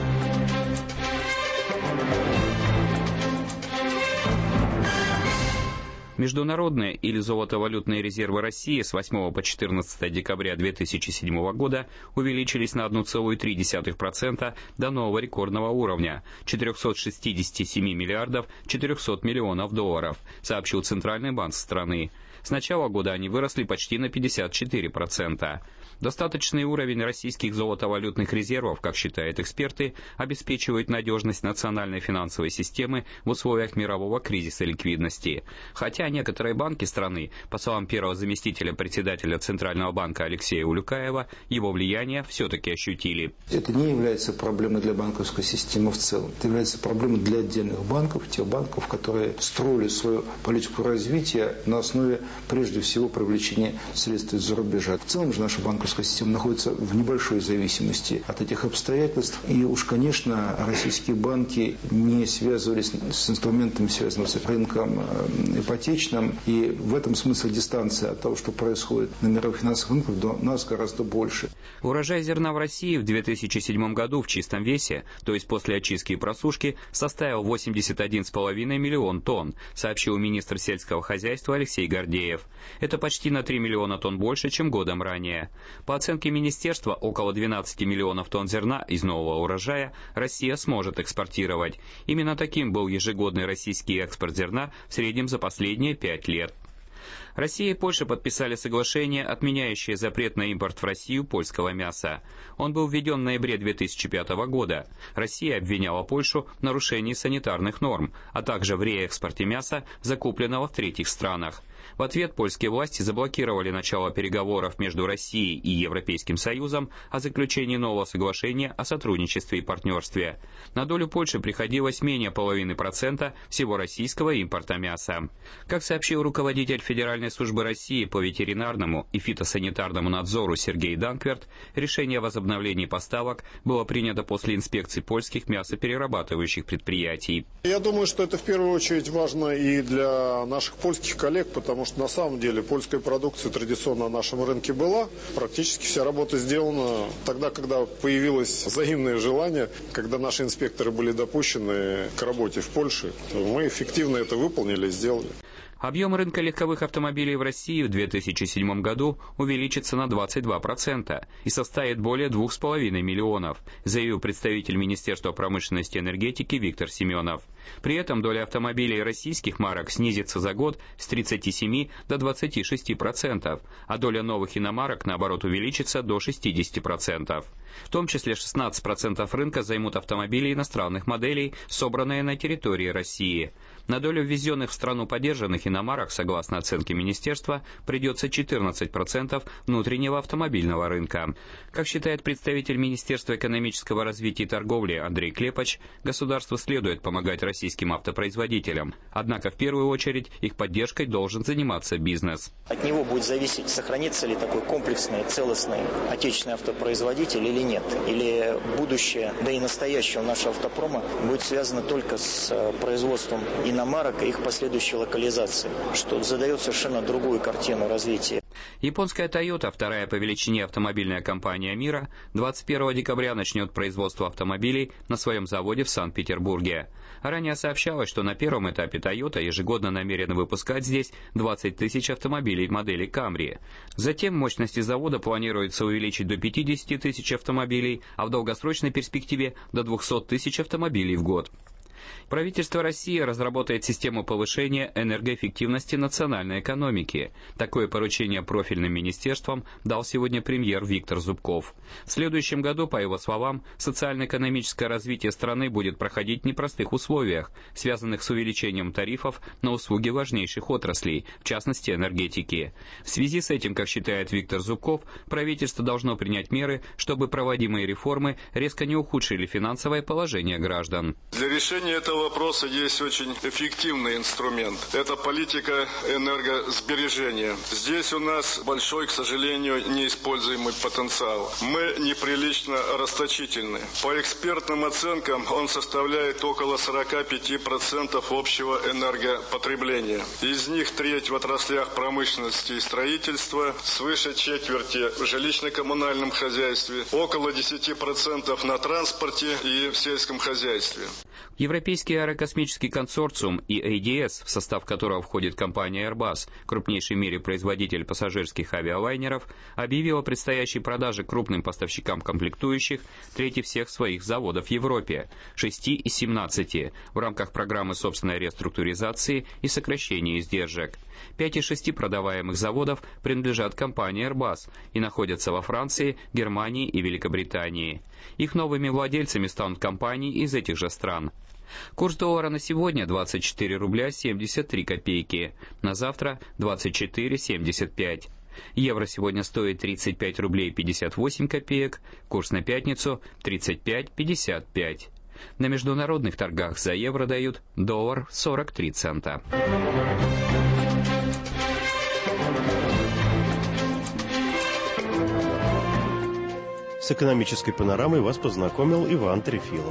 Международные или золотовалютные резервы России с восьмого по четырнадцатое декабря две тысячи седьмого года увеличились на одна целая три десятых процента до нового рекордного уровня – четыреста шестьдесят семь миллиардов четыреста миллионов долларов, сообщил Центральный банк страны. С начала года они выросли почти на пятьдесят четыре процента. Достаточный уровень российских золотовалютных резервов, как считают эксперты, обеспечивает надежность национальной финансовой системы в условиях мирового кризиса ликвидности. Хотя некоторые банки страны, по словам первого заместителя председателя Центрального банка Алексея Улюкаева, его влияние все-таки ощутили. Это не является проблемой для банковской системы в целом. Это является проблемой для отдельных банков, тех банков, которые строили свою политику развития на основе, прежде всего, привлечения средств из-за рубежа. В целом же наша банковская система находится в небольшой зависимости от этих обстоятельств. И уж, конечно, российские банки не связывались с инструментами, связанными с рынком ипотечным. И в этом смысле дистанция от того, что происходит на мировых финансовых рынках, до нас гораздо больше. Урожай зерна в России в две тысячи седьмом году в чистом весе, то есть после очистки и просушки, составил восемьдесят один целых пять десятых миллион тонн, сообщил министр сельского хозяйства Алексей Гордеев. Это почти на три миллиона тонн больше, чем годом ранее. По оценке министерства, около двенадцати миллионов тонн зерна из нового урожая Россия сможет экспортировать. Именно таким был ежегодный российский экспорт зерна в среднем за последние пять лет. Россия и Польша подписали соглашение, отменяющее запрет на импорт в Россию польского мяса. Он был введен в ноябре две тысячи пятого года. Россия обвиняла Польшу в нарушении санитарных норм, а также в реэкспорте мяса, закупленного в третьих странах. В ответ польские власти заблокировали начало переговоров между Россией и Европейским Союзом о заключении нового соглашения о сотрудничестве и партнерстве. На долю Польши приходилось менее половины процента всего российского импорта мяса. Как сообщил руководитель Федеральной службы России по ветеринарному и фитосанитарному надзору Сергей Данкверт, решение о возобновлении поставок было принято после инспекций польских мясоперерабатывающих предприятий. Я думаю, что это в первую очередь важно и для наших польских коллег, потому что на самом деле польская продукция традиционно на нашем рынке была. Практически вся работа сделана тогда, когда появилось взаимное желание, когда наши инспекторы были допущены к работе в Польше. Мы эффективно это выполнили и сделали. Объем рынка легковых автомобилей в России в две тысячи седьмом году увеличится на двадцать два процента и составит более двух с половиной миллионов, заявил представитель Министерства промышленности и энергетики Виктор Семенов. При этом доля автомобилей российских марок снизится за год с тридцати семи до двадцати шести процентов, а доля новых иномарок, наоборот, увеличится до шестидесяти процентов. В том числе шестнадцать процентов рынка займут автомобили иностранных моделей, собранные на территории России. На долю ввезенных в страну подержанных иномарок, согласно оценке министерства, придется четырнадцать процентов внутреннего автомобильного рынка. Как считает представитель Министерства экономического развития и торговли Андрей Клепач, государству следует помогать российским автопроизводителям. Однако в первую очередь их поддержкой должен заниматься бизнес. От него будет зависеть, сохранится ли такой комплексный, целостный отечественный автопроизводитель или нет. Или будущее, да и настоящее нашего автопрома будет связано только с производством иномарок и их последующей локализации, что задает совершенно другую картину развития. Японская Toyota, вторая по величине автомобильная компания мира, двадцать первого декабря начнет производство автомобилей на своем заводе в Санкт-Петербурге. Ранее сообщалось, что на первом этапе Toyota ежегодно намерена выпускать здесь двадцать тысяч автомобилей модели Camry. Затем мощности завода планируется увеличить до пятидесяти тысяч автомобилей, а в долгосрочной перспективе до двухсот тысяч автомобилей в год. Правительство России разработает систему повышения энергоэффективности национальной экономики. Такое поручение профильным министерствам дал сегодня премьер Виктор Зубков. В следующем году, по его словам, социально-экономическое развитие страны будет проходить в непростых условиях, связанных с увеличением тарифов на услуги важнейших отраслей, в частности энергетики. В связи с этим, как считает Виктор Зубков, правительство должно принять меры, чтобы проводимые реформы резко не ухудшили финансовое положение граждан. Для решения этого вопроса есть очень эффективный инструмент. Это политика энергосбережения. Здесь у нас большой, к сожалению, неиспользуемый потенциал. Мы неприлично расточительны. По экспертным оценкам он составляет около сорок пять процентов общего энергопотребления. Из них треть в отраслях промышленности и строительства, свыше четверти в жилищно-коммунальном хозяйстве, около десять процентов на транспорте и в сельском хозяйстве. Европейский аэрокосмический консорциум и эй ди эс, в состав которого входит компания Airbus, крупнейший в мире производитель пассажирских авиалайнеров, объявил о предстоящей продаже крупным поставщикам комплектующих трети всех своих заводов в Европе, шести из семнадцати, в рамках программы собственной реструктуризации и сокращения издержек. Пять из шести продаваемых заводов принадлежат компании Airbus и находятся во Франции, Германии и Великобритании. Их новыми владельцами станут компании из этих же стран. Курс доллара на сегодня двадцать четыре рубля семьдесят три копейки, на завтра двадцать четыре семьдесят пять. Евро сегодня стоит тридцать пять рублей пятьдесят восемь копеек, курс на пятницу тридцать пять пятьдесят пять. На международных торгах за евро дают доллар сорок три цента. С экономической панорамой вас познакомил Иван Трефилов.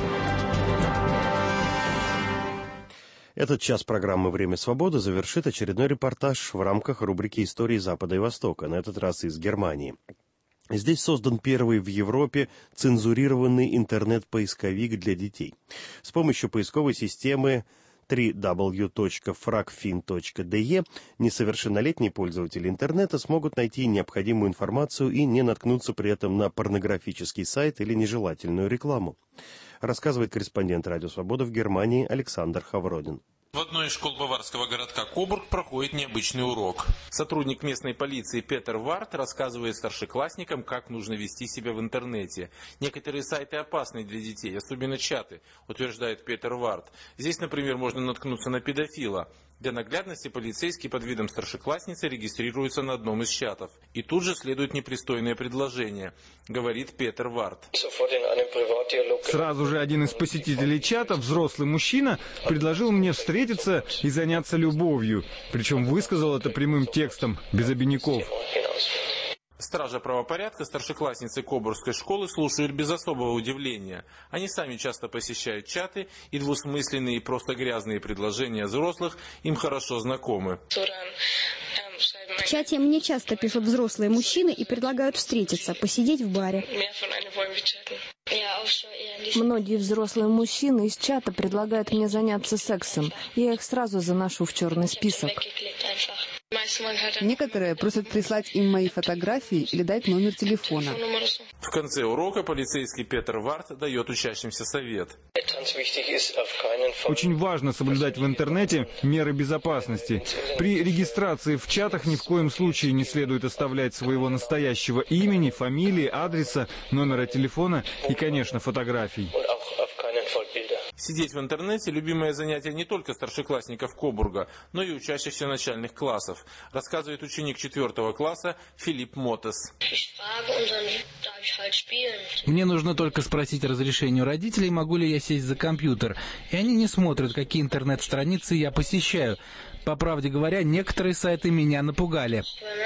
Этот час программы «Время свободы» завершит очередной репортаж в рамках рубрики «Истории Запада и Востока», на этот раз из Германии. Здесь создан первый в Европе цензурированный интернет-поисковик для детей. С помощью поисковой системы дабл ю дабл ю дабл ю точка фрагфин точка ди и несовершеннолетние пользователи интернета смогут найти необходимую информацию и не наткнуться при этом на порнографический сайт или нежелательную рекламу, рассказывает корреспондент «Радио Свобода» в Германии Александр Хавродин. В одной из школ баварского городка Кобург проходит необычный урок. Сотрудник местной полиции Петер Варт рассказывает старшеклассникам, как нужно вести себя в интернете. Некоторые сайты опасны для детей, особенно чаты, утверждает Петер Варт. Здесь, например, можно наткнуться на педофила. Для наглядности полицейский под видом старшеклассницы регистрируется на одном из чатов. И тут же следует непристойное предложение, говорит Петер Варт. Сразу же один из посетителей чата, взрослый мужчина, предложил мне встретиться и заняться любовью. Причем высказал это прямым текстом, без обиняков. Стража правопорядка старшеклассницы Кобургской школы слушают без особого удивления. Они сами часто посещают чаты, и двусмысленные и просто грязные предложения взрослых им хорошо знакомы. В чате мне часто пишут взрослые мужчины и предлагают встретиться, посидеть в баре. Многие взрослые мужчины из чата предлагают мне заняться сексом. Я их сразу заношу в черный список. Некоторые просят прислать им мои фотографии или дать номер телефона. В конце урока полицейский Петер Варт дает учащимся совет. Очень важно соблюдать в интернете меры безопасности. При регистрации в чатах ни в коем случае не следует оставлять своего настоящего имени, фамилии, адреса, номера телефона и, конечно, фотографий. Сидеть в интернете – любимое занятие не только старшеклассников Кобурга, но и учащихся начальных классов, рассказывает ученик четвертого класса Филипп Мотес. Мне нужно только спросить разрешение у родителей, могу ли я сесть за компьютер. И они не смотрят, какие интернет-страницы я посещаю. По правде говоря, некоторые сайты меня напугали.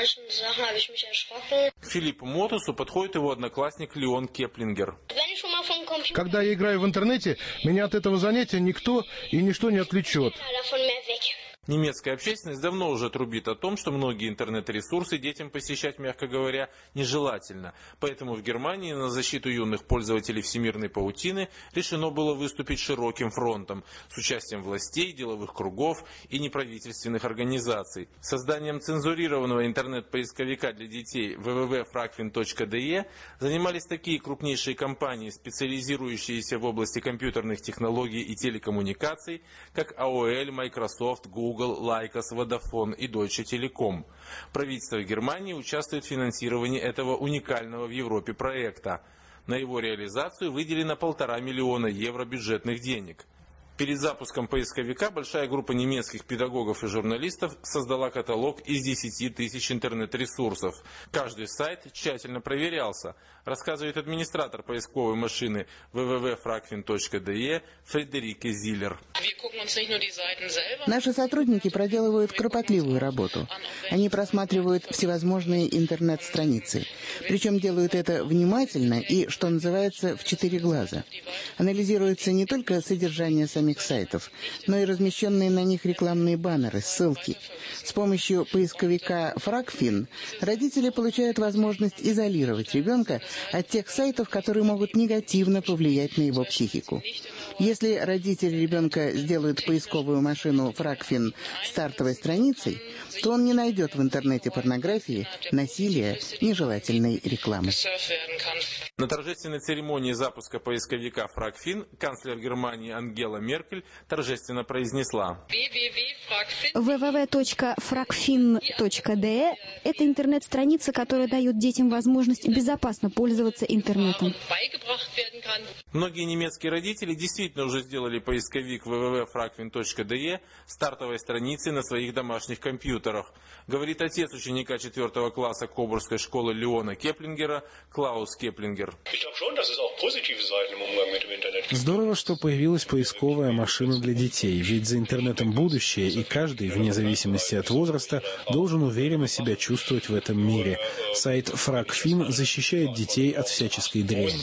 К Филиппу Мотесу подходит его одноклассник Леон Кеплингер. Когда я играю в интернете, меня от этого занятия никто и ничто не отвлечет. Немецкая общественность давно уже трубит о том, что многие интернет-ресурсы детям посещать, мягко говоря, нежелательно. Поэтому в Германии на защиту юных пользователей всемирной паутины решено было выступить широким фронтом с участием властей, деловых кругов и неправительственных организаций. Созданием цензурированного интернет-поисковика для детей дабл ю дабл ю дабл ю точка фракфин точка ди и занимались такие крупнейшие компании, специализирующиеся в области компьютерных технологий и телекоммуникаций, как эй о эл, Microsoft, Google, Lycos, Vodafone и Deutsche Telekom. Правительство Германии участвует в финансировании этого уникального в Европе проекта. На его реализацию выделено полтора миллиона евро бюджетных денег. Перед запуском поисковика большая группа немецких педагогов и журналистов создала каталог из десяти тысяч интернет-ресурсов. Каждый сайт тщательно проверялся, рассказывает администратор поисковой машины дабл ю дабл ю дабл ю точка фракфин точка ди и Фредерике Зиллер. Наши сотрудники проделывают кропотливую работу. Они просматривают всевозможные интернет-страницы. Причем делают это внимательно и, что называется, в четыре глаза. Анализируется не только содержание самих сайтов, но и размещенные на них рекламные баннеры, ссылки. С помощью поисковика Фракфин родители получают возможность изолировать ребенка от тех сайтов, которые могут негативно повлиять на его психику. Если родители ребенка сделают поисковую машину Фракфин стартовой страницей, то он не найдет в интернете порнографии, насилия, нежелательной рекламы. На торжественной церемонии запуска поисковика Фракфин канцлер Германии Ангела Меркель торжественно произнесла: дабл ю дабл ю дабл ю точка фракфин точка ди и – это интернет-страница, которая дает детям возможность безопасно пользоваться интернетом. Многие немецкие родители действительно уже сделали поисковик дабл ю дабл ю дабл ю точка фракфин точка ди и стартовой страницей на своих домашних компьютерах, говорит отец ученика четвертого класса Кобургской школы Леона Кеплингера Клаус Кеплингер. Здорово, что появилась поисковая машина для детей, ведь за интернетом будущее, и каждый, вне зависимости от возраста, должен уверенно себя чувствовать в этом мире. Сайт Фракфин защищает детей от всяческой дряни.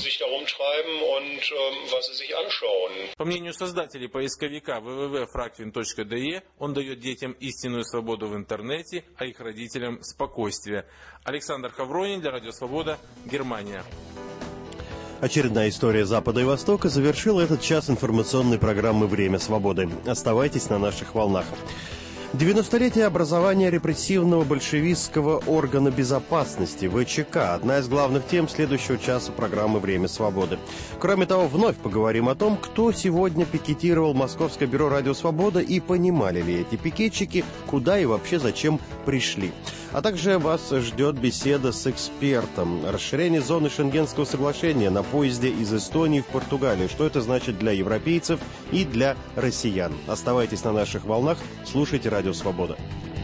По мнению создателей поисковика дабл ю дабл ю дабл ю точка фракфин точка ди и, он дает детям истинную свободу в интернете, а их родителям спокойствие. Александр Хавронин для Радио Свобода, Германия. Очередная история Запада и Востока завершила этот час информационной программы «Время свободы». Оставайтесь на наших волнах. девяностолетие образования репрессивного большевистского органа безопасности ВЧК – одна из главных тем следующего часа программы «Время свободы». Кроме того, вновь поговорим о том, кто сегодня пикетировал Московское бюро «Радио Свобода» и понимали ли эти пикетчики, куда и вообще зачем пришли. А также вас ждет беседа с экспертом. Расширение зоны Шенгенского соглашения на поезде из Эстонии в Португалию. Что это значит для европейцев и для россиян? Оставайтесь на наших волнах, слушайте Радио Свобода.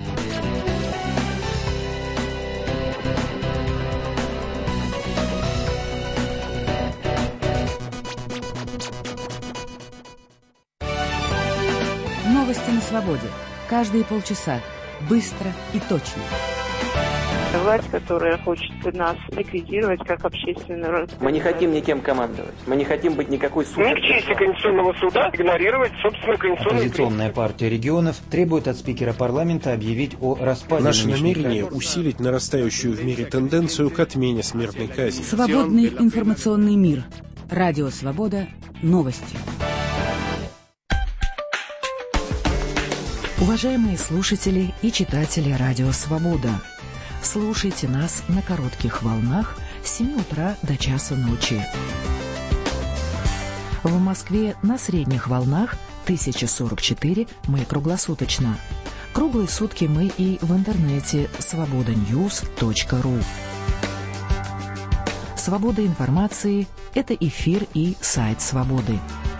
Новости на свободе. Каждые полчаса. Быстро и точно. Власть, которая хочет нас ликвидировать как общественный род. Мы не хотим никем командовать. Мы не хотим быть никакой супер. Не к чести Конституционного суда игнорировать, собственно, конституционный. Оппозиционная партия регионов требует от спикера парламента объявить о распаде. Наше намерение усилить нарастающую в мире тенденцию к отмене смертной казни. Свободный информационный мир. Радио Свобода. Новости. Уважаемые слушатели и читатели Радио Свобода, слушайте нас на коротких волнах с семи утра до часа ночи. В Москве на средних волнах тысяча сорок четыре мы круглосуточно. Круглые сутки мы и в интернете свобода ньюс точка ру. Свобода информации – это эфир и сайт Свободы.